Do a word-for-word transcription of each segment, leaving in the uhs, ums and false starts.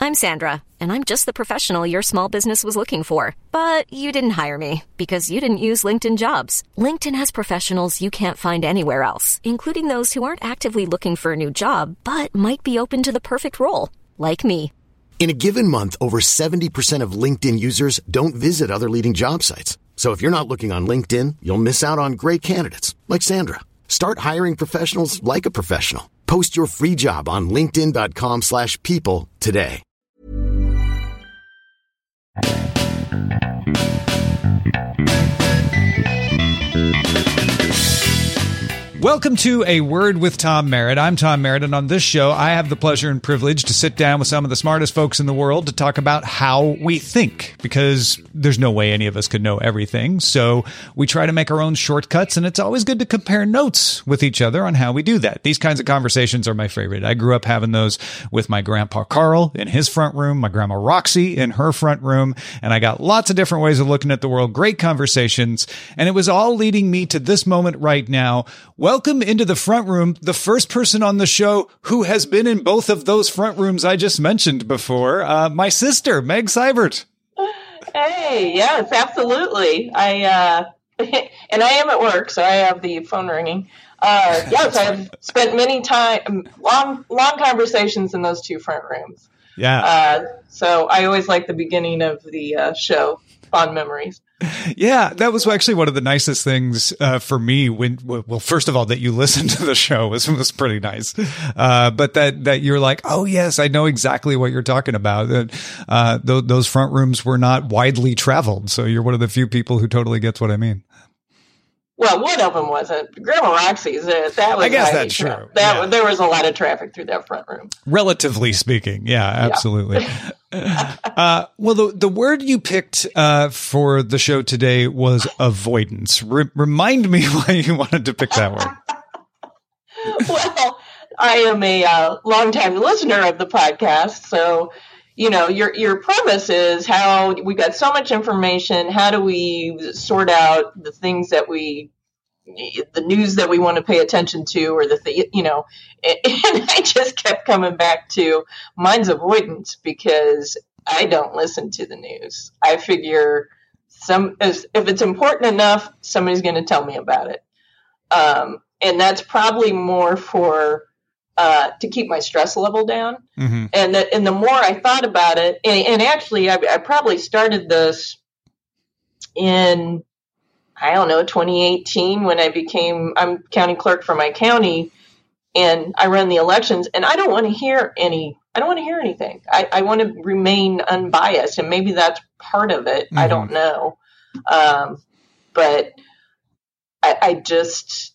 I'm Sandra, and I'm just the professional your small business was looking for. But you didn't hire me because you didn't use LinkedIn Jobs. LinkedIn has professionals you can't find anywhere else, including those who aren't actively looking for a new job, but might be open to the perfect role, like me. In a given month, over seventy percent of LinkedIn users don't visit other leading job sites. So if you're not looking on LinkedIn, you'll miss out on great candidates like Sandra. Start hiring professionals like a professional. Post your free job on linkedin.com slash people today. Welcome to A Word with Tom Merritt. I'm Tom Merritt, and on this show, I have the pleasure and privilege to sit down with some of the smartest folks in the world to talk about how we think, because there's no way any of us could know everything. So we try to make our own shortcuts, and it's always good to compare notes with each other on how we do that. These kinds of conversations are my favorite. I grew up having those with my grandpa Carl in his front room, my grandma Roxy in her front room, and I got lots of different ways of looking at the world, great conversations, and it was all leading me to this moment right now. Welcome into the front room, the first person on the show who has been in both of those front rooms I just mentioned before, uh, my sister, Meg Seibert. Hey, yes, absolutely. I uh, and I am at work, so I have the phone ringing. Uh, yes, I've spent many time, long, long conversations in those two front rooms. Yeah. Uh, so I always like the beginning of the uh, show. Fond memories. Yeah, that was actually one of the nicest things uh, for me. When, well, first of all, that you listened to the show was was pretty nice, uh, but that that you're like, oh yes, I know exactly what you're talking about. Uh, th- those front rooms were not widely traveled, so you're one of the few people who totally gets what I mean. Well, one of them wasn't. Grandma Roxy's. Uh, that was. I guess that's true. Tra- that yeah. There was a lot of traffic through that front room. Relatively speaking, yeah, absolutely. Yeah. uh, well, the the word you picked uh, for the show today was avoidance. Re- remind me why you wanted to pick that word. Well, I am a uh, longtime listener of the podcast, so. You know, your your premise is how we got so much information. How do we sort out the things that we, the news that we want to pay attention to, or the th- you know? And, and I just kept coming back to mine's avoidance because I don't listen to the news. I figure some if, if it's important enough, somebody's going to tell me about it, um, and that's probably more for. Uh, to keep my stress level down. Mm-hmm. And, the, and the more I thought about it, and, and actually I, I probably started this in, I don't know, twenty eighteen when I became, I'm county clerk for my county and I run the elections and I don't want to hear any, I don't want to hear anything. I, I want to remain unbiased and maybe that's part of it. Mm-hmm. I don't know. Um, but I, I just,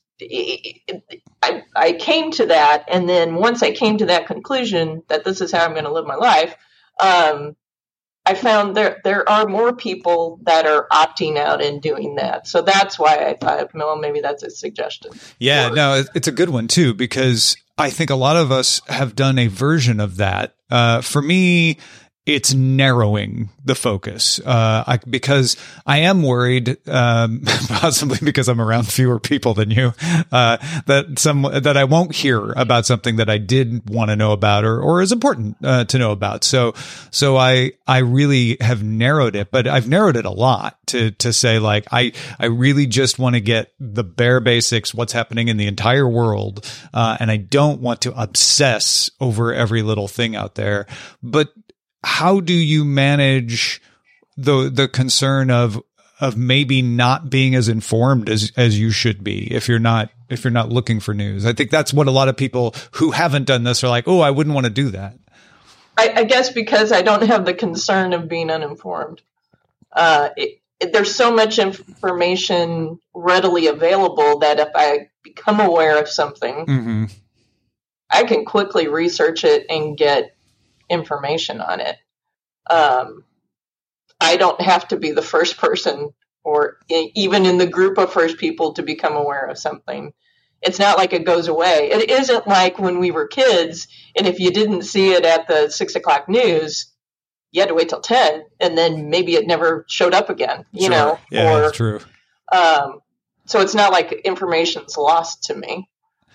I, I came to that, and then once I came to that conclusion that this is how I'm going to live my life, um, I found there there are more people that are opting out and doing that. So that's why I thought, well, maybe that's a suggestion. Yeah, or, no, it's a good one too, because I think a lot of us have done a version of that. Uh, for me, it's narrowing the focus, uh, I, because I am worried, um, possibly because I'm around fewer people than you, uh, that some, that I won't hear about something that I did want to know about or, or is important, uh, to know about. So, so I, I really have narrowed it, but I've narrowed it a lot to, to say like, I, I really just want to get the bare basics, what's happening in the entire world. Uh, and I don't want to obsess over every little thing out there, but how do you manage the the concern of of maybe not being as informed as as you should be if you're not if you're not looking for news? I think that's what a lot of people who haven't done this are like, oh, I wouldn't want to do that. I, I guess because I don't have the concern of being uninformed. Uh, it, it, there's so much information readily available that if I become aware of something, mm-hmm. I can quickly research it and get information on it. Um, I don't have to be the first person or in, even in the group of first people to become aware of something. It's not like it goes away. It isn't like when we were kids and if you didn't see it at the six o'clock news, you had to wait till ten and then maybe it never showed up again, you sure. know? Yeah, or, that's true. Um, so it's not like information's lost to me.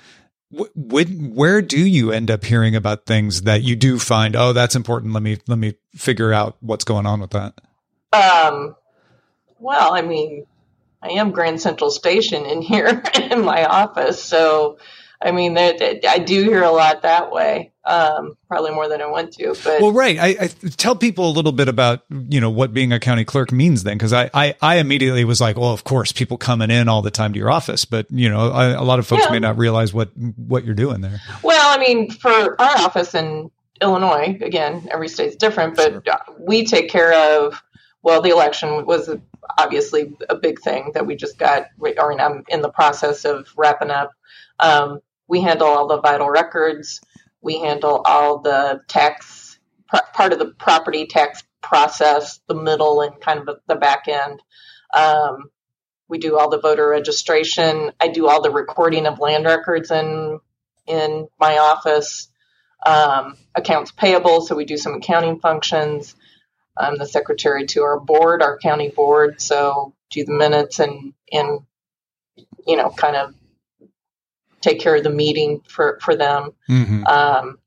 When, where do you end up hearing about things that you do find, oh, that's important. Let me, let me figure out what's going on with that. Um, well, I mean, I am Grand Central Station in here in my office. So, I mean, they, they, I do hear a lot that way. Um, probably more than I want to, but. Well, right. I, I tell people a little bit about, you know, what being a county clerk means then. Cause I, I, I immediately was like, well, of course, people coming in all the time to your office, but you know, I, a lot of folks yeah. may not realize what, what you're doing there. Well, I mean, for our office in Illinois, again, every state's different, but sure. we take care of, well, the election was obviously a big thing that we just got, or I'm in the process of wrapping up. Um, we handle all the vital records. We handle all the tax, part of the property tax process, the middle and kind of the back end. Um, we do all the voter registration. I do all the recording of land records in in my office. Um, accounts payable, so we do some accounting functions. I'm the secretary to our board, our county board, so do the minutes and, and you know, kind of take care of the meeting for, for them. Mm-hmm. Um,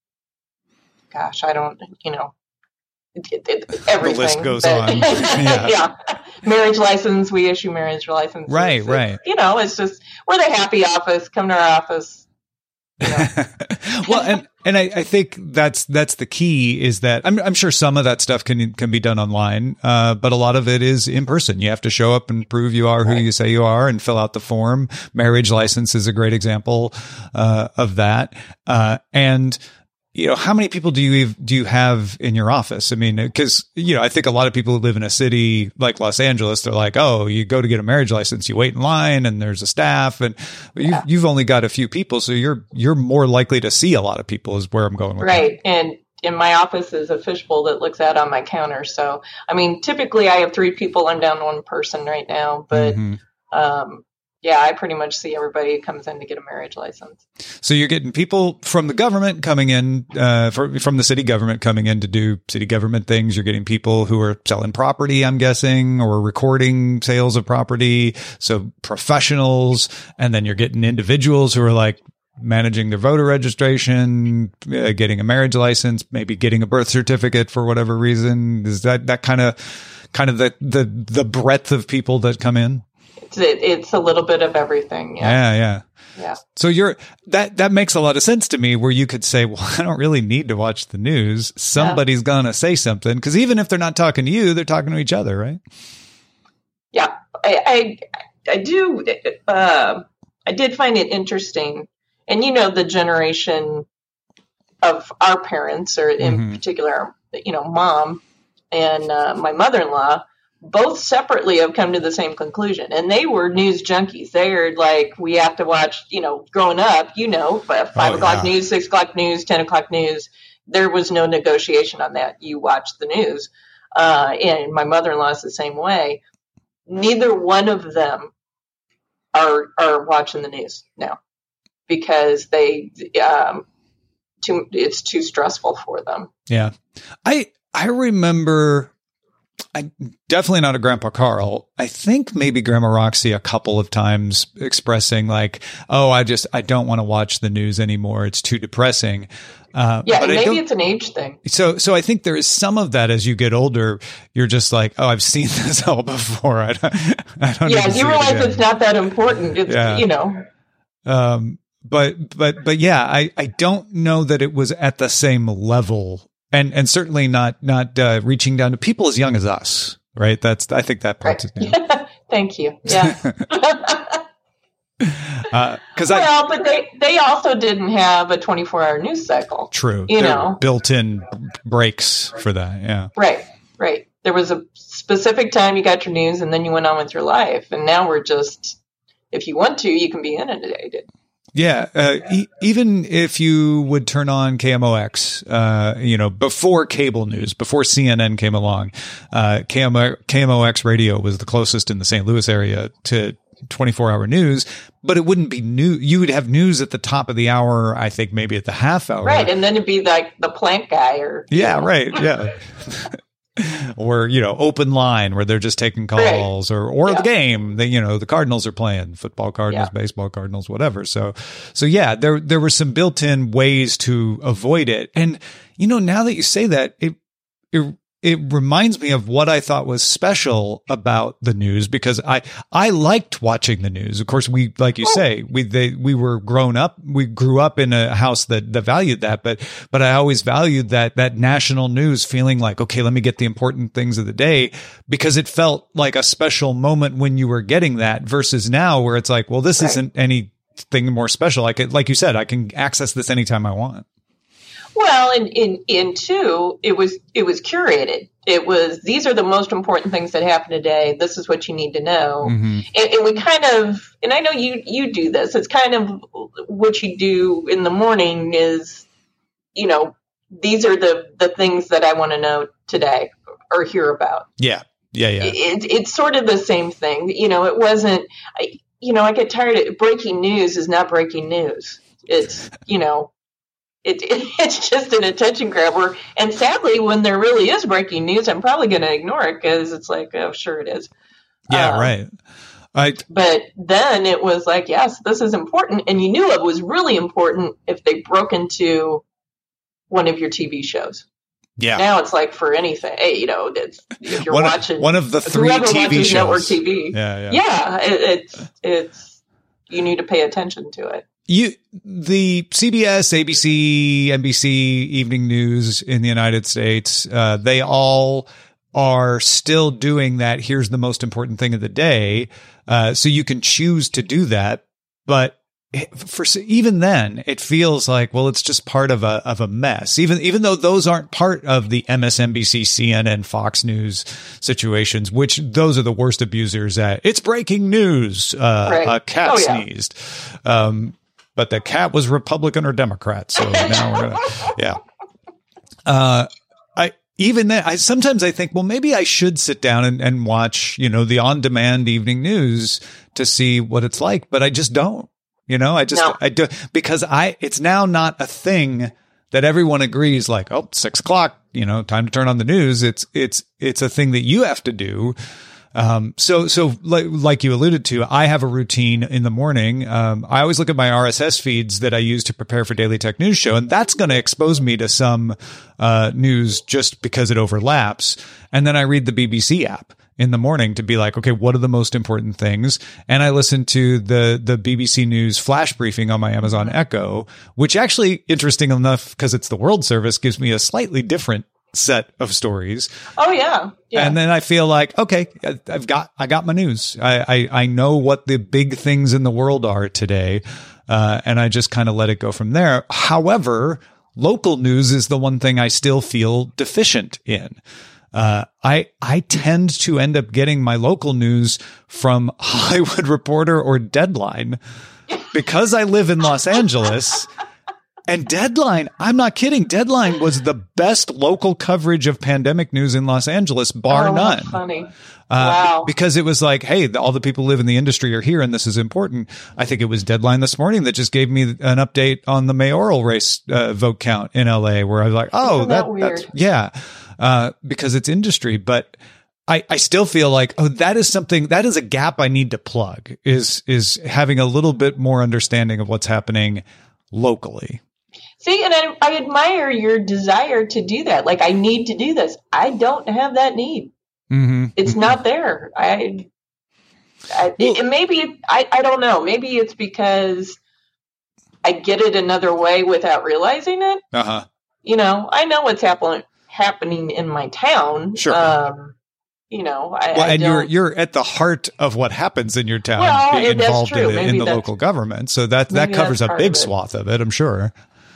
gosh, I don't, you know, it, it, everything. The list goes but, on. Yeah. yeah. Marriage license, we issue marriage licenses. Right, it's, right. You know, it's just, we're the happy office. Come to our office. You know. Well, and, and I, I think that's, that's the key is that I'm, I'm sure some of that stuff can, can be done online. Uh, but a lot of it is in person. You have to show up and prove you are who right. you say you are and fill out the form. Marriage license is a great example, uh, of that. Uh, and, you know, how many people do you do you have in your office? I mean, because, you know, I think a lot of people who live in a city like Los Angeles, they're like, oh, you go to get a marriage license, you wait in line and there's a staff and yeah. you, you've only got a few people. So you're you're more likely to see a lot of people is where I'm going with right. that. And in my office is a fishbowl that looks out on my counter. So, I mean, typically I have three people. I'm down to one person right now. But, mm-hmm. um yeah, I pretty much see everybody who comes in to get a marriage license. So you're getting people from the government coming in, uh, for, from the city government coming in to do city government things. You're getting people who are selling property, I'm guessing, or recording sales of property. So professionals. And then you're getting individuals who are like managing their voter registration, uh, getting a marriage license, maybe getting a birth certificate for whatever reason. Is that, that kind of, kind of the, the, the breadth of people that come in? It, it's a little bit of everything. Yeah. yeah. Yeah. Yeah. So you're, that, that makes a lot of sense to me where you could say, well, I don't really need to watch the news. Somebody's yeah. going to say something. Cause even if they're not talking to you, they're talking to each other, right? Yeah. I, I, I do, uh, I did find it interesting. And, you know, the generation of our parents, or in mm-hmm. particular, you know, mom and uh, my mother-in-law, both separately have come to the same conclusion. And they were news junkies. They are like, we have to watch, you know, growing up, you know, five oh, o'clock yeah. news, six o'clock news, ten o'clock news. There was no negotiation on that. You watched the news. Uh, and my mother-in-law is the same way. Neither one of them are, are watching the news now because they, um, too, it's too stressful for them. Yeah. I, I remember, I definitely not a Grandpa Carl. I think maybe Grandma Roxy a couple of times expressing like, oh, I just, I don't want to watch the news anymore. It's too depressing. Uh, yeah, but maybe it's an age thing. So, so I think there is some of that as you get older. You're just like, oh, I've seen this all before. I don't, I don't yeah, you realize it it's not that important. It's, yeah. you know. Um, but, but, but yeah, I, I don't know that it was at the same level. And and certainly not not uh, reaching down to people as young as us, right? That's I think that part's right. it. Thank you. Yeah. Because uh, well, I but they they also didn't have a twenty-four hour news cycle. True. You there know, built-in breaks for that. Yeah. Right. Right. There was a specific time you got your news, and then you went on with your life. And now we're just, if you want to, you can be inundated. Yeah. Uh, e- even if you would turn on K M O X, uh, you know, before cable news, before C N N came along, uh, K M O- K M O X radio was the closest in the Saint Louis area to twenty-four hour news, but it wouldn't be new. You would have news at the top of the hour, I think maybe at the half hour. Right. And then it'd be like the plant guy or. Yeah. Know. Right. Yeah. or, you know, open line where they're just taking calls right. or, or yeah. the game that, you know, the Cardinals are playing football Cardinals, yeah. baseball Cardinals, whatever. So, so yeah, there, there were some built in ways to avoid it. And, you know, now that you say that, it, it, it reminds me of what I thought was special about the news, because I, I liked watching the news. Of course, we, like you say, we, they, we were grown up, we grew up in a house that, that valued that, but, but I always valued that, that national news feeling like, okay, let me get the important things of the day, because it felt like a special moment when you were getting that, versus now where it's like, well, this right. isn't anything more special. I could, like you said, I can access this anytime I want. Well, in, in, in two, it was, it was curated. It was, these are the most important things that happen today. This is what you need to know. Mm-hmm. And, and we kind of, and I know you, you do this. It's kind of what you do in the morning is, you know, these are the, the things that I want to know today or hear about. Yeah. Yeah. Yeah. It, it's sort of the same thing. You know, it wasn't, I, you know, I get tired of breaking news is not breaking news. It's, you know, It, it, it's just an attention grabber. And sadly, when there really is breaking news, I'm probably going to ignore it because it's like, oh, sure it is. Yeah, um, right. I, but then it was like, yes, this is important. And you knew it was really important if they broke into one of your T V shows. Yeah. Now it's like for anything, hey, you know, it's, if you're one watching of, one of the three T V shows. Network T V. Yeah, yeah. Yeah, it, it's, it's, you need to pay attention to it. You, the C B S, A B C, N B C evening news in the United States, uh, they all are still doing that. Here's the most important thing of the day. Uh, so you can choose to do that. But for even then, it feels like, well, it's just part of a, of a mess. Even, even though those aren't part of the M S N B C, C N N, Fox News situations, which those are the worst abusers at. It's breaking news. Uh, right. A cat oh, yeah. sneezed. Um, But the cat was Republican or Democrat. So now we're going to, yeah. Uh, I, even then, I sometimes I think, well, maybe I should sit down and, and watch, you know, the on-demand evening news to see what it's like, but I just don't, you know, I just, no. I do, because I, it's now not a thing that everyone agrees like, oh, six o'clock, you know, time to turn on the news. It's, it's, it's a thing that you have to do. Um, so, so like, like you alluded to, I have a routine in the morning. Um, I always look at my R S S feeds that I use to prepare for Daily Tech News Show, and that's going to expose me to some, uh, news just because it overlaps. And then I read the B B C app in the morning to be like, okay, what are the most important things? And I listen to the, the B B C News flash briefing on my Amazon Echo, which actually, interesting enough, because it's the World Service, gives me a slightly different set of stories. Oh yeah. yeah. And then I feel like, okay, I've got, I got my news. I, I, I know what the big things in the world are today. Uh, and I just kind of let it go from there. However, local news is the one thing I still feel deficient in. Uh, I, I tend to end up getting my local news from Hollywood Reporter or Deadline because I live in Los Angeles. And Deadline, I'm not kidding. Deadline was the best local coverage of pandemic news in Los Angeles, bar oh, none. Funny. Uh, wow. be- because it was like, hey, the, all the people who live in the industry are here and this is important. I think it was Deadline this morning that just gave me an update on the mayoral race uh, vote count in L A, where I was like, oh, Isn't that, that weird? that's, yeah, uh, because it's industry. But I, I still feel like, oh, that is something, that is a gap I need to plug, is, is having a little bit more understanding of what's happening locally. See, and I, I admire your desire to do that. Like, I need to do this. I don't have that need. Mm-hmm. It's mm-hmm. not there. I, I well, it, maybe, I, I don't know. Maybe it's because I get it another way without realizing it. Uh-huh. You know, I know what's happen, happening in my town. Sure. Um, you know, I, well, I and don't, you're you're at the heart of what happens in your town, well, being that's involved true. in, Maybe in the that's- local government. So that that maybe covers that's a part big of it. swath of it, I'm sure.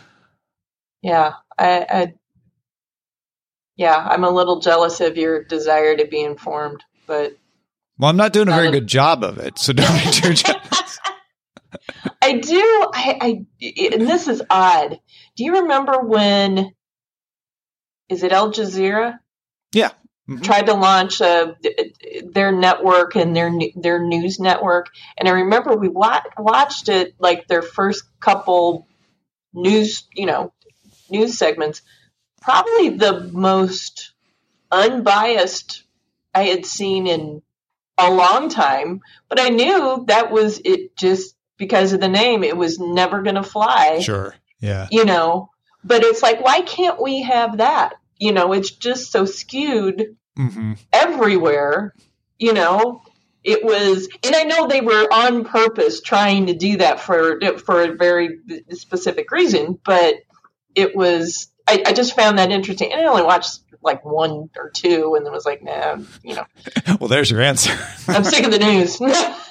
Yeah, I, I, yeah, I'm a little jealous of your desire to be informed, but Well, I'm not doing a very Um, good job of it, so don't be too jealous. I do. I, I, and this is odd. Do you remember when? Is it Al Jazeera? Yeah. Mm-hmm. Tried to launch uh, their network and their their news network, and I remember we wa- watched it like their first couple news, you know, news segments. Probably the most unbiased I had seen in a long time, but I knew that was it just because of the name. It was never going to fly. Sure. Yeah. You know, but it's like, why can't we have that? You know, it's just so skewed mm-hmm. everywhere, you know. It was, and I know they were on purpose trying to do that for for a very specific reason, but it was, I, I just found that interesting. And I only watched like one or two and then was like, nah, you know. Well, there's your answer. I'm sick of the news.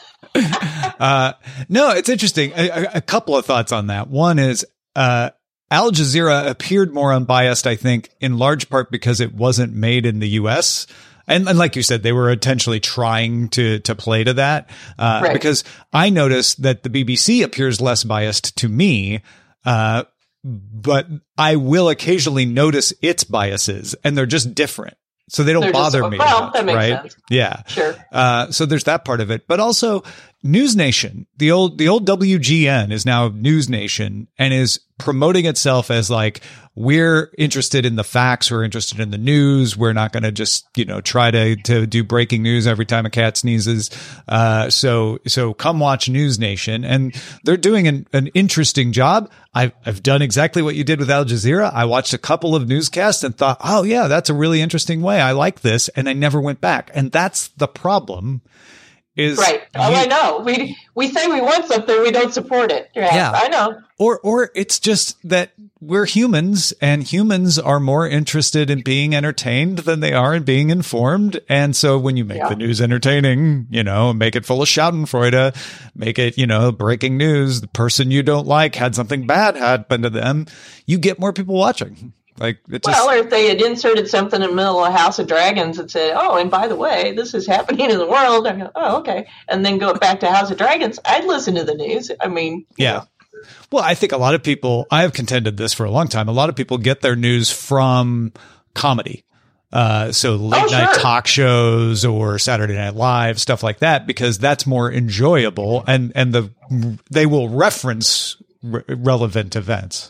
uh, no, it's interesting. A, a couple of thoughts on that. One is uh, Al Jazeera appeared more unbiased, I think, in large part because it wasn't made in the U S. And, and like you said, they were intentionally trying to to play to that. Uh, right. Because I noticed that the B B C appears less biased to me, uh, but I will occasionally notice its biases, and they're just different. So they don't they're bother just, me, well, much, that makes right? Sense. Yeah, sure. Uh, so there's that part of it, but also News Nation, the old the old W G N is now News Nation and is promoting itself as like, we're interested in the facts, we're interested in the news, we're not going to just, you know, try to to do breaking news every time a cat sneezes. Uh, so so come watch News Nation, and they're doing an, an interesting job. I've I've done exactly what you did with Al Jazeera. I watched a couple of newscasts and thought, oh yeah, that's a really interesting way. I like this, and I never went back. And that's the problem. Is right. Oh, you, I know. We we say we want something, we don't support it. Yeah, yeah, I know. Or or it's just that we're humans, and humans are more interested in being entertained than they are in being informed. And so when you make yeah. the news entertaining, you know, make it full of Schadenfreude, make it, you know, breaking news, the person you don't like had something bad happen to them, you get more people watching. Like it just, well, or if they had inserted something in the middle of House of Dragons that said, oh, and by the way, this is happening in the world. I go, oh, okay. And then go back to House of Dragons. I'd listen to the news. I mean, yeah. Know. Well, I think a lot of people, I have contended this for a long time. A lot of people get their news from comedy. Uh, so late oh, night sure. talk shows or Saturday Night Live, stuff like that, because that's more enjoyable, and, and the, they will reference re- relevant events.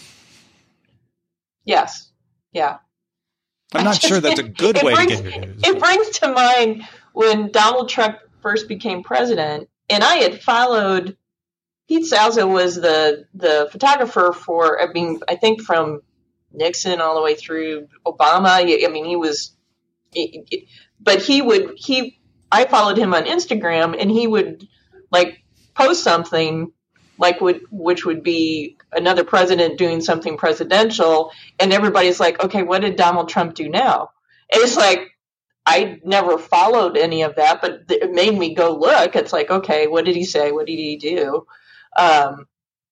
Yes. Yeah. I'm not sure that's a good way brings, to get your news. It brings to mind when Donald Trump first became president, and I had followed, Pete Salza was the, the photographer for, I mean, I think from Nixon all the way through Obama. I mean, he was, but he would, he, I followed him on Instagram, and he would like post something like would, which would be another president doing something presidential, and everybody's like, okay, what did Donald Trump do now? And it's like, I never followed any of that, but it made me go look. It's like, okay, what did he say? What did he do? Um,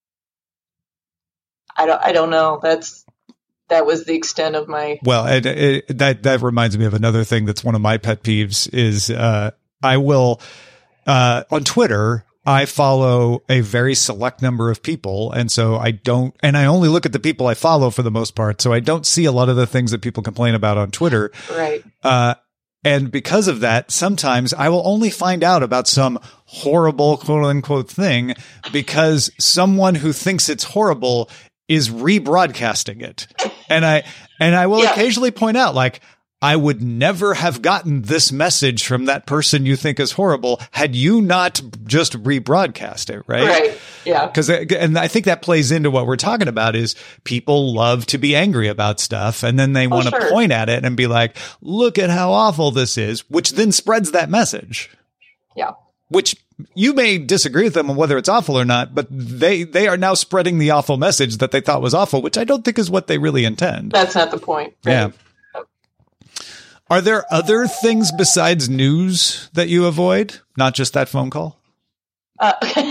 I don't, I don't know. That's, that was the extent of my. Well, it, it, that, that reminds me of another thing that's one of my pet peeves is, uh, I will, uh, on Twitter, I follow a very select number of people. And so I don't, and I only look at the people I follow for the most part. So I don't see a lot of the things that people complain about on Twitter. Right. Uh, and because of that, sometimes I will only find out about some horrible quote unquote thing because someone who thinks it's horrible is rebroadcasting it. And I, and I will yeah. occasionally point out, like, I would never have gotten this message from that person you think is horrible had you not just rebroadcast it, right? Right. Yeah. Because, and I think that plays into what we're talking about is people love to be angry about stuff, and then they oh, want to sure. point at it and be like, "Look at how awful this is," which then spreads that message. Yeah. Which you may disagree with them on whether it's awful or not, but they they are now spreading the awful message that they thought was awful, which I don't think is what they really intend. That's not the point. Right? Yeah. Are there other things besides news that you avoid? Not just that phone call? Uh,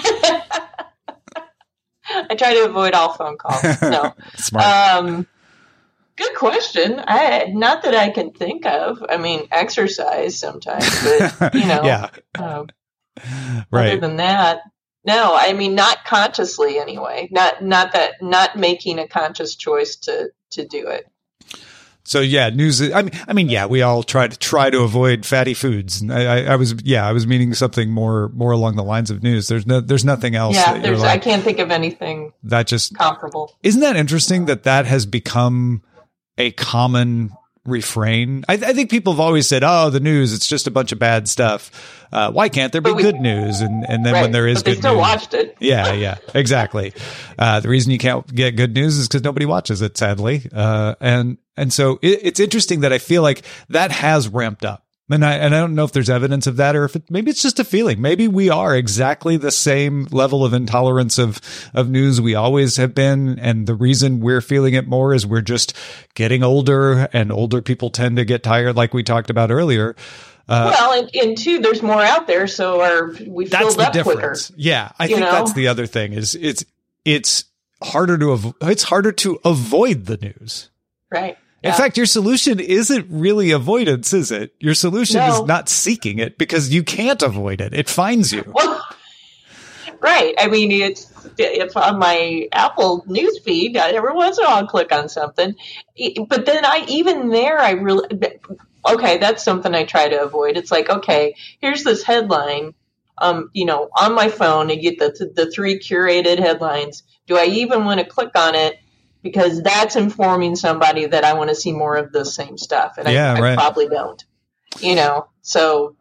I try to avoid all phone calls. No. Smart. Um, good question. I, not that I can think of. I mean, exercise sometimes, but, you know. yeah. Um, right. Other than that, no, I mean, not consciously anyway. Not, not that, not making a conscious choice to, to do it. So yeah, news. I mean, I mean, yeah, we all try to try to avoid fatty foods. I, I, I was, yeah, I was meaning something more, more along the lines of news. There's no, there's nothing else. Yeah, there's, like, I can't think of anything that just comparable. Isn't that interesting that that has become a common refrain? I, I think people have always said, "Oh, the news, it's just a bunch of bad stuff. Uh, why can't there be we, good news?" And and then right, when there is but they good still news, watched it. yeah, yeah, exactly. Uh, the reason you can't get good news is because nobody watches it, sadly. Uh, and and so it, it's interesting that I feel like that has ramped up. And I, and I don't know if there's evidence of that or if it, maybe it's just a feeling. Maybe we are exactly the same level of intolerance of, of news we always have been. And the reason we're feeling it more is we're just getting older, and older people tend to get tired, like we talked about earlier. Uh, well, and, and two, there's more out there. So our, we that's filled the up difference. quicker. Yeah. I you think know? that's the other thing is it's, it's harder to, avo- it's harder to avoid the news. Right. In Yeah. fact, your solution isn't really avoidance, is it? Your solution No. is not seeking it because you can't avoid it. It finds you. Well, right. I mean, it's it's on my Apple news feed. Every once in a while, I'll click on something. But then I, even there, I really, okay, that's something I try to avoid. It's like, okay, here's this headline, um, you know, on my phone, and get the, the three curated headlines. Do I even want to click on it? Because that's informing somebody that I want to see more of the same stuff. And yeah, I, I right. probably don't, you know, so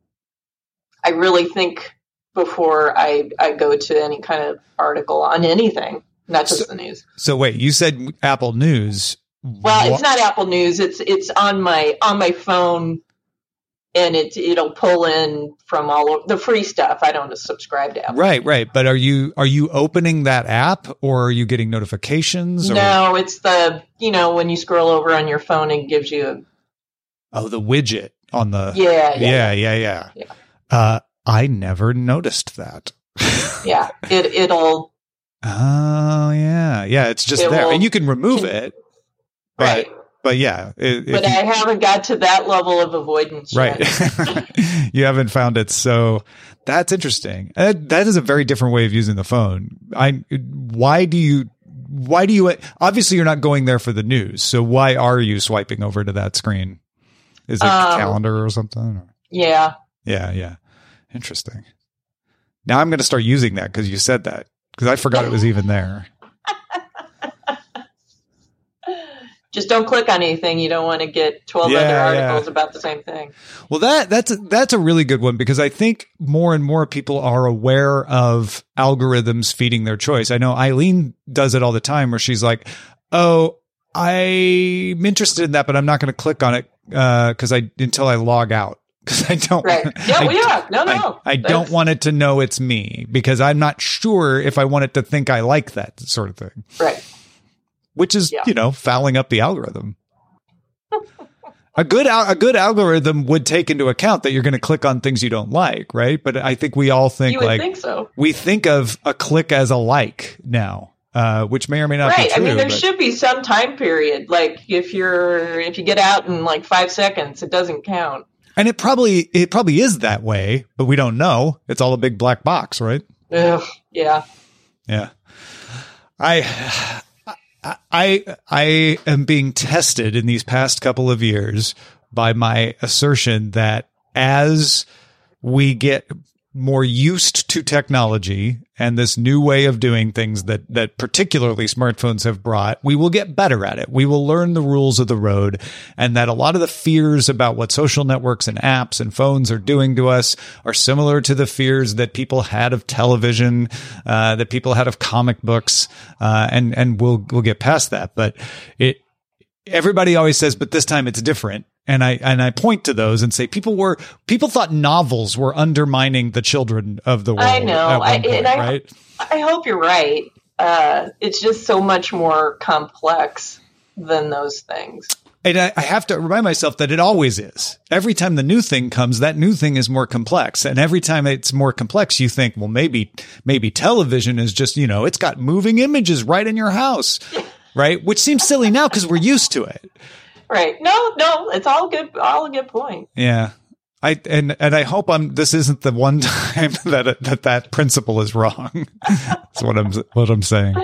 I really think before I, I go to any kind of article on anything, not just so, the news. So wait, you said Apple News. Well, it's not Apple News. It's, it's on my, on my phone, and it, it'll pull in from all over the free stuff. I don't subscribe to Apple. Right, right. But are you are you opening that app, or are you getting notifications? Or? No, it's the, you know, when you scroll over on your phone, it gives you a, oh, the widget on the yeah, yeah, yeah, yeah, yeah. yeah. Uh, I never noticed that. yeah, it it'll. Oh yeah, yeah. It's just it there, will, and you can remove it. But, right. But yeah, it, but you, I haven't got to that level of avoidance right. yet. You haven't found it, so that's interesting. Uh, that is a very different way of using the phone. I why do you why do you obviously you're not going there for the news, so why are you swiping over to that screen? Is it um, calendar or something? Or? Yeah. Yeah, yeah. Interesting. Now I'm going to start using that because you said that, because I forgot it was even there. Just don't click on anything. You don't want to get twelve yeah, other articles yeah. about the same thing. Well, that that's a, that's a really good one, because I think more and more people are aware of algorithms feeding their choice. I know Eileen does it all the time, where she's like, "Oh, I'm interested in that, but I'm not going to click on it because uh, I until I log out." Because I don't, right? Yeah, I, well, yeah, no, no. I, I don't want it to know it's me, because I'm not sure if I want it to think I like that sort of thing. Right. Which is, yeah. you know, fouling up the algorithm. a good al- a good algorithm would take into account that you're going to click on things you don't like, right? But I think we all think you would like think so. We think of a click as a like now, uh, which may or may not right. be true. I mean, there but- should be some time period. Like if you're if you get out in like five seconds, it doesn't count. And it probably it probably is that way, but we don't know. It's all a big black box, right? Ugh, yeah. Yeah. I I I am being tested in these past couple of years by my assertion that as we get more used to technology and this new way of doing things that that particularly smartphones have brought, we will get better at it. We will learn the rules of the road, and that a lot of the fears about what social networks and apps and phones are doing to us are similar to the fears that people had of television, uh, that people had of comic books, uh, and and we'll we'll get past that. But it everybody always says, but this time it's different. And I and I point to those and say people were people thought novels were undermining the children of the world. I know, at one I, point, and I, right? I hope you're right. Uh, it's just so much more complex than those things. And I, I have to remind myself that it always is. Every time the new thing comes, that new thing is more complex. And every time it's more complex, you think, well, maybe maybe television is just, you know, it's got moving images right in your house, right? Which seems silly now because we're used to it. Right. No, no, it's all good. All a good point. Yeah. I, and, and I hope I'm, this isn't the one time that, that, that principle is wrong. That's what I'm, what I'm saying.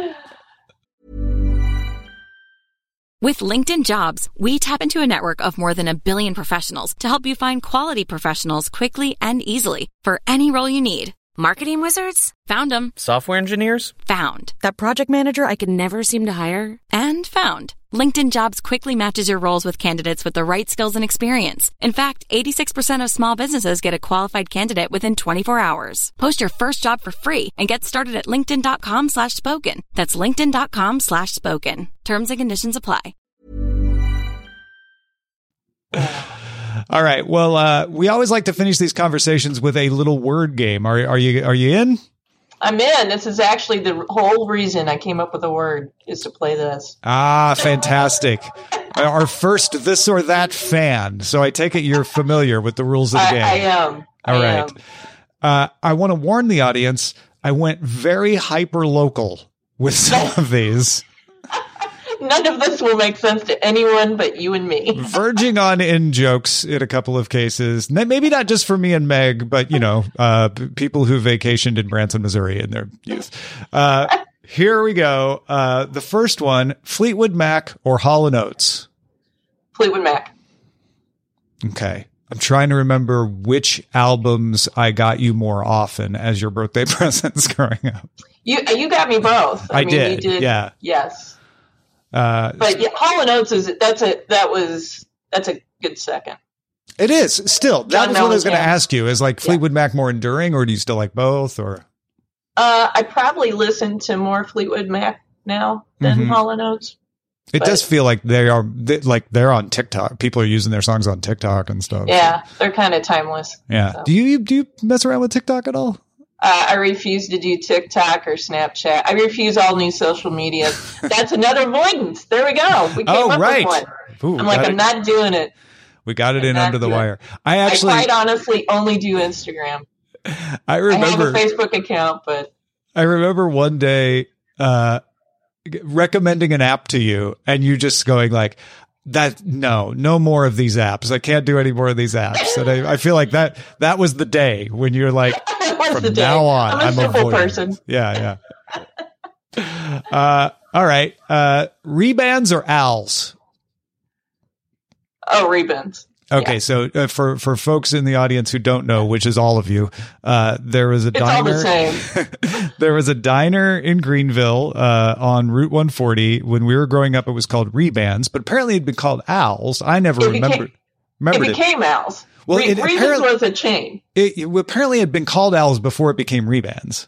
With LinkedIn Jobs, we tap into a network of more than a billion professionals to help you find quality professionals quickly and easily for any role you need. Marketing wizards? Found them. Software engineers? Found. That project manager I could never seem to hire? And found. LinkedIn Jobs quickly matches your roles with candidates with the right skills and experience. In fact, eighty-six percent of small businesses get a qualified candidate within twenty-four hours. Post your first job for free and get started at linkedin.com slash spoken. That's linkedin.com slash spoken. Terms and conditions apply. All right. Well, uh, we always like to finish these conversations with a little word game. Are, are you, are you in? I'm in. This is actually the whole reason I came up with a word, is to play this. Ah, fantastic. Our first this or that fan. So I take it you're familiar with the rules of the I, game. I am. All I right. am. Uh, I want to warn the audience, I went very hyper local with some of these. None of this will make sense to anyone but you and me. Verging on in jokes in a couple of cases. Maybe not just for me and Meg, but, you know, uh, p- people who vacationed in Branson, Missouri in their youth. Uh, here we go. Uh, the first one, Fleetwood Mac or Hall and Oates? Fleetwood Mac. Okay. I'm trying to remember which albums I got you more often as your birthday presents growing up. You you got me both. I, I mean, did, You did. yeah. Yes. Uh, But yeah, Hall and Oates is that's a that was that's a good second. it is still. That John was what I was going to Mellencamp. ask you. Is like Fleetwood Mac more enduring, or do you still like both? Or Uh, I probably listen to more Fleetwood Mac now than Mhm. Hall and Oates. it But- does feel like they are they, like they're on TikTok. People are using their songs on TikTok and stuff. Yeah, they're kind of timeless. Yeah. So. Do you do you mess around with TikTok at all? Uh, I refuse to do TikTok or Snapchat. I refuse all new social media. That's another avoidance. There we go. We came Oh, up right. with one. Ooh, I'm like, got I'm it. not doing it. We got it I'm in not under the doing wire. I I actually, quite honestly only do Instagram. I I have remember, a Facebook account, but I remember one day uh, g- recommending an app to you, and you just going like, "That no, no more of these apps. I can't do any more of these apps." And I, I feel like that that was the day when you're like, what's from the day? now on, I'm a I'm simple avoiding. person. Yeah, yeah. uh, all right, uh, Rebands or Owls? Oh, Rebens. Okay, Yeah. so uh, for for folks in the audience who don't know, which is all of you, uh, there was a It's all diner. the same. There was a diner in Greenville uh, on Route one forty. When we were growing up, it was called Rebands, but apparently it'd been called Owls. I never It became- remembered It remembered it. became Al's. Well, Re- it Rebens apparently- was a chain. It, it apparently had been called Owls before it became Rebands.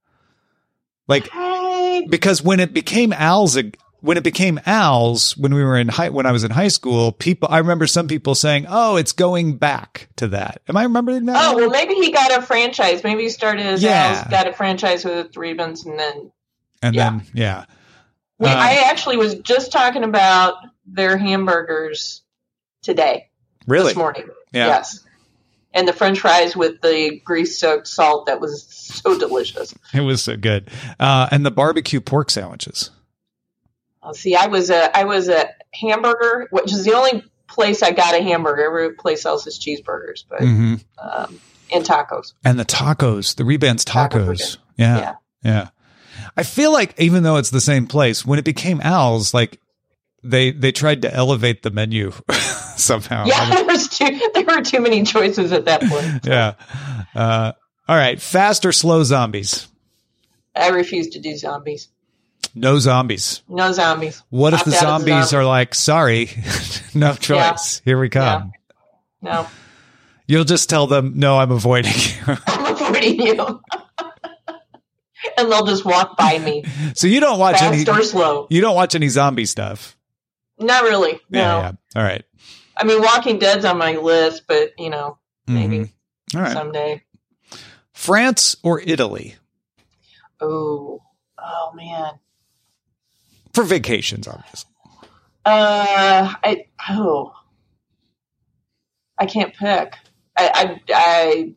Like I, because when it became Owls, when it became Owls, when we were in high, when I was in high school, people, I remember some people saying, "Oh, it's going back to that." Am I remembering that? oh, well, maybe he got a franchise. Maybe he started as Yeah. Al's, got a franchise with Rebens, and then and yeah. then yeah, we, Uh, I actually was just talking about their hamburgers today, really, this morning. Yeah. Yes. And the French fries with the grease-soaked salt, that was so delicious. it was so good. Uh, and the barbecue pork sandwiches. Uh, See, I was a I was a hamburger, which is the only place I got a hamburger. Every place else is cheeseburgers, but Mm-hmm. um, and tacos. And the tacos, the Rebands Tacos were tacos. good. Yeah, Yeah. yeah. I feel like even though it's the same place, when it became Owls, like they they tried to elevate the menu somehow. Yeah, I mean, there was too there were too many choices at that point. yeah. Uh, all right. Fast or slow zombies? I refuse to do zombies. No zombies. No zombies. What if Opt the out of zombies zombie. are like, sorry, no choice. Here we come. No, You'll just tell them, no, I'm avoiding you. I'm avoiding you. And they'll just walk by me, So you don't watch any. fast or slow. You don't watch any zombie stuff. Not really. No. Yeah, yeah. All right. I mean, Walking Dead's on my list, but you know, maybe Mhm. All right. someday. France or Italy Oh, oh man. for vacations, obviously. Uh, I oh, I can't pick. I I I,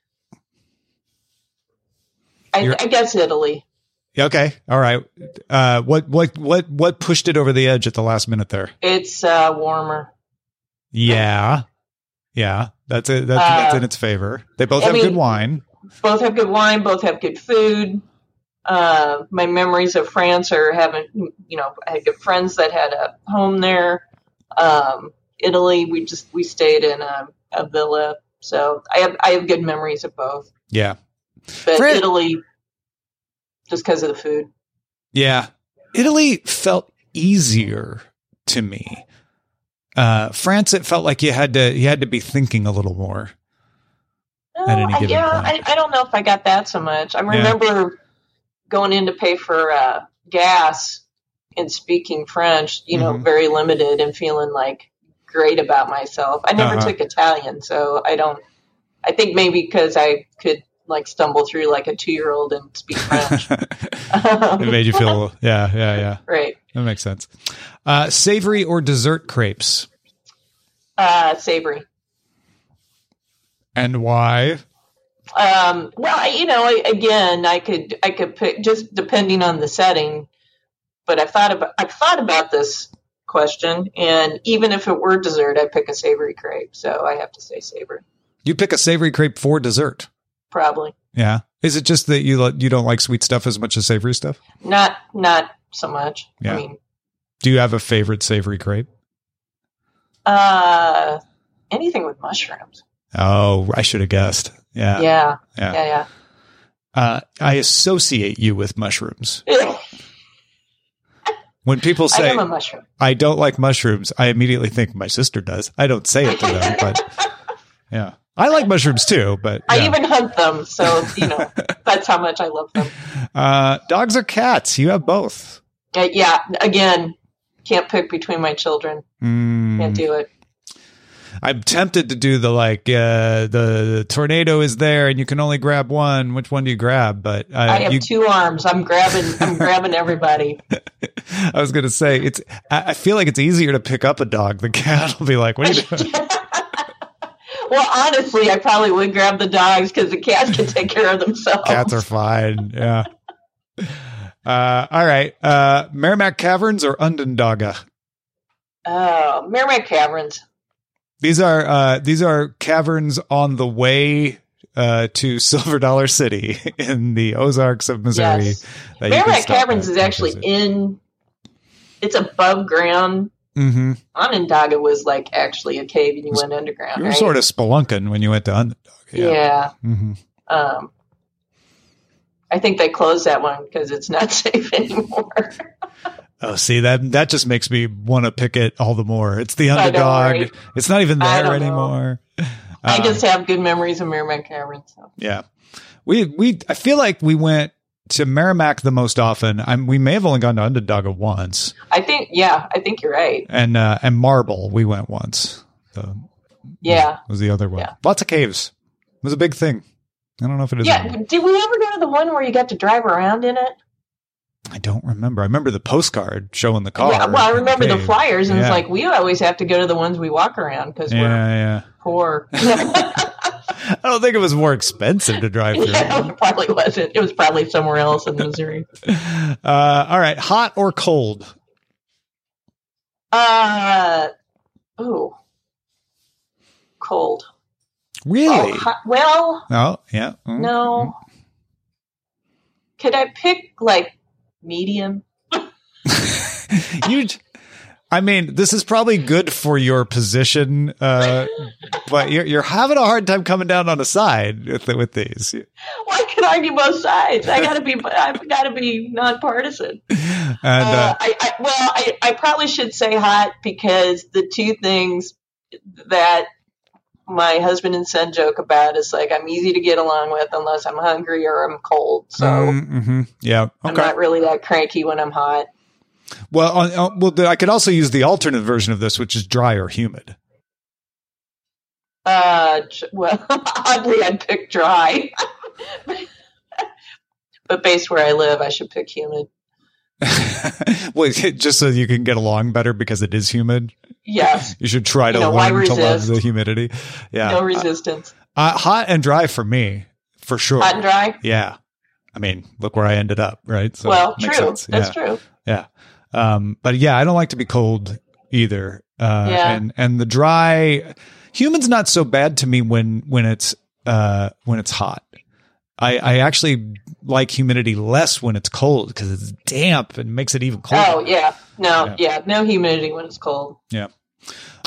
I, You're- I guess Italy. Okay. All right. Uh, what what what what pushed it over the edge at the last minute there? It's uh, warmer. Yeah. Yeah. That's it. That's, Uh, that's in its favor. They both I have mean- good wine. Both have good wine. Both have good food. Uh, my memories of France are having, you know, I had good friends that had a home there. Um, Italy, we just we stayed in a, a villa, so I have I have good memories of both. Yeah. But Fran- Italy, just because of the food. Yeah. Italy felt easier to me. Uh, France, it felt like you had to you had to be thinking a little more. No, at any I- given yeah, I, point. I don't know if I got that so much. I remember going in to pay for uh, gas and speaking French, you know, Mhm. very limited and feeling like great about myself. I never Uh-huh. took Italian, so I don't. I think maybe because I could like stumble through like a two-year-old and speak French. It made you feel, yeah, yeah, yeah. Right. That makes sense. Uh, savory or dessert crepes, Uh, savory. and why? Um, well, I, you know, I, again, I could, I could pick just depending on the setting, but I've thought about, I've thought about this question, and even if it were dessert, I'd pick a savory crepe. So I have to say savory, You pick a savory crepe for dessert. probably. Yeah. Is it just that you li- you don't like sweet stuff as much as savory stuff? Not, not so much. Yeah. I mean, Do you have a favorite savory crepe? uh, anything with mushrooms. Oh, I should have guessed. Yeah. Yeah. Yeah. Yeah. Uh, I associate you with mushrooms. Yeah. When people I say am a mushroom. I don't like mushrooms, I immediately think my sister does. I don't say it to them, but yeah. I like mushrooms too, but I yeah. even hunt them. So, you know, that's how much I love them. Uh, dogs or cats? You have both. Uh, yeah. Again, can't pick between my children. Mm. Can't do it. I'm tempted to do the like uh, the, the tornado is there and you can only grab one. Which one do you grab? But uh, I have you, two arms. I'm grabbing. I'm grabbing everybody. I was going to say it's. I I feel like it's easier to pick up a dog. The cat will be like, "What are you doing?" Well, honestly, I probably would grab the dogs because the cats can take care of themselves. Cats are fine. Yeah. Uh, all right. Uh, Merrimack Caverns or Onondaga? Oh, Merrimack Caverns. These are uh, these are caverns on the way uh, to Silver Dollar City in the Ozarks of Missouri. Yes. that you can Merrimack stop Caverns at is and actually visit. in. It's above ground. Mm-hmm. Onondaga was like actually a cave, and you went underground. You were right? sort of spelunking when you went to Onondaga. Yeah. Yeah. Mm-hmm. Um, I think they closed that one because it's not safe anymore. Oh, see that that just makes me want to pick it all the more. It's the I know, underdog. right? It's not even I there don't know. anymore. I Um, just have good memories of Merrimack Caverns. So. Yeah. We, we, I feel like we went to Merrimack the most often. I'm, we may have only gone to Onondaga once, I think, yeah, I think you're right. and, uh, and Marble, we went once. The, Yeah. was the other one. Yeah. Lots of caves. It was a big thing. I don't know if it is. Yeah. anymore. Did we ever go to the one where you got to drive around in it? I don't remember. I remember the postcard showing the car. Yeah, well, I in remember the cave. flyers, and Yeah. it's like, we always have to go to the ones we walk around because we're Yeah, poor. yeah. I don't think it was more expensive to drive through. Yeah, it probably wasn't. It was probably somewhere else in Missouri. Uh, all right. Hot or cold? Uh, ooh, cold. Really? Oh, hot- well, Oh, yeah. Mm. no. Could I pick like medium? you I mean, this is probably good for your position, uh, but you're, you're having a hard time coming down on a side with, with these. Well, I can argue both sides. I gotta be. I've got to be nonpartisan. And Uh, uh, I, I well, I, I probably should say hot because the two things that my husband and son joke about is like I'm easy to get along with unless I'm hungry or I'm cold. So mm-hmm. yeah, I'm okay. not really that cranky when I'm hot. Well, on, on, well, I could also use the alternate version of this, which is dry or humid. Uh, j- well, oddly, I'd pick dry. But based where I live, I should pick humid. Well, just so you can get along better because it is humid. Yes. You should try to You know, why learn to love resist? the humidity. Yeah, No resistance. uh, hot and dry for me, for sure. Hot and dry? Yeah, I mean, look where I ended up, right? So well, it makes true. sense. That's yeah. true. Yeah. Um, but yeah, I don't like to be cold either. Uh, Yeah. and, and the dry humid's not so bad to me when, when it's, uh, when it's hot. I, I actually like humidity less when it's cold because it's damp and makes it even colder. Oh, yeah. No, Yeah. yeah. No humidity when it's cold. Yeah.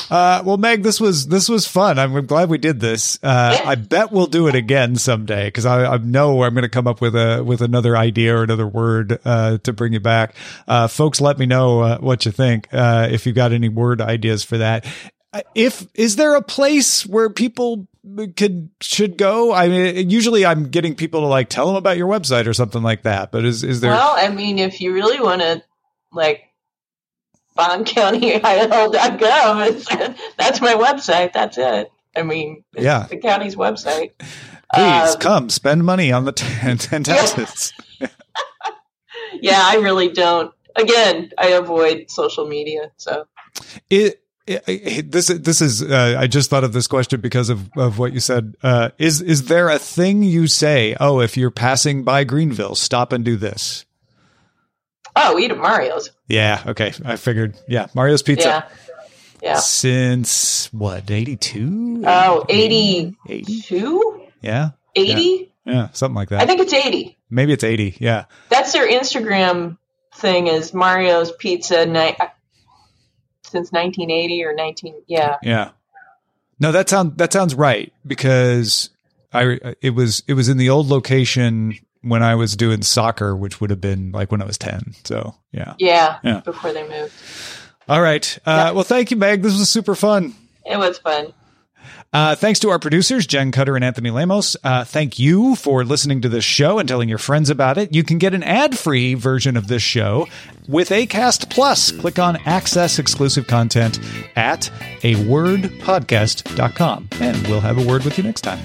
Uh, well, Meg, this was this was fun. I'm glad we did this. Uh, I bet we'll do it again someday because I, I know I'm going to come up with a with another idea or another word uh, to bring you back. Uh, folks, let me know uh, what you think uh, if you got any word ideas for that. If is there a place where people could should go? I mean, usually I'm getting people to like tell them about your website or something like that. But is is there? Well, I mean, if you really want to, like, bond county I L dot gov, that's my website. That's it. I mean, it's yeah, the county's website. Please um, come spend money on the Tantastas. Yeah. yeah, I really don't. Again, I avoid social media. So it. This this is uh, I just thought of this question because of, of what you said. Uh, is is there a thing you say? Oh, if you're passing by Greenville, stop and do this. Oh, eat at Mario's. Yeah. Okay. I figured. Yeah, Mario's Pizza. Yeah. Yeah. Since what? eighty-two? Oh, eighty-two? Yeah. eighty? Yeah. yeah, something like that. I think it's eighty. Maybe it's eighty. Yeah. That's their Instagram thing. Is Mario's Pizza night. Since nineteen eighty or nineteen, yeah, yeah. No, that sounds that sounds right because I it was it was in the old location when I was doing soccer, which would have been like when I was ten. So yeah, yeah, yeah. Before they moved. All right. Uh, yeah. Well, thank you, Meg. This was super fun. It was fun. Uh, thanks to our producers, Jen Cutter and Anthony Lemos. Uh, thank you for listening to this show and telling your friends about it. You can get an ad-free version of this show with Acast Plus. Click on Access Exclusive Content at a word podcast dot com, and we'll have a word with you next time.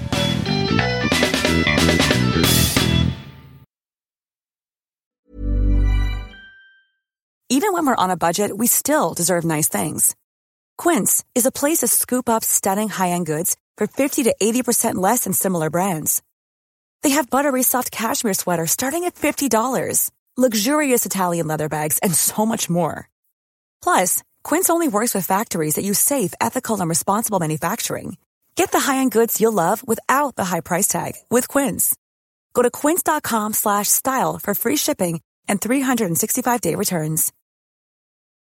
Even when we're on a budget, we still deserve nice things. Quince is a place to scoop up stunning high-end goods for fifty to eighty percent less than similar brands. They have buttery soft cashmere sweaters starting at fifty dollars, luxurious Italian leather bags, and so much more. Plus, Quince only works with factories that use safe, ethical, and responsible manufacturing. Get the high-end goods you'll love without the high price tag with Quince. Go to quince dot com slash style for free shipping and three sixty-five day returns.